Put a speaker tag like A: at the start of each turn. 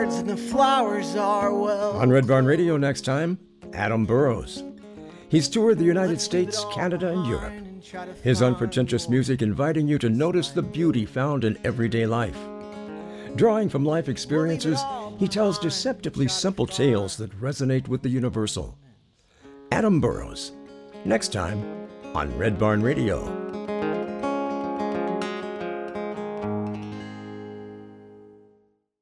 A: birds and the flowers are well.
B: On Red Barn Radio next time, Adam Burrows. He's toured the United States, Canada, and Europe. His unpretentious music inviting you to notice the beauty found in everyday life. Drawing from life experiences, he tells deceptively simple tales that resonate with the universal. Adam Burrows, next time on Red Barn Radio.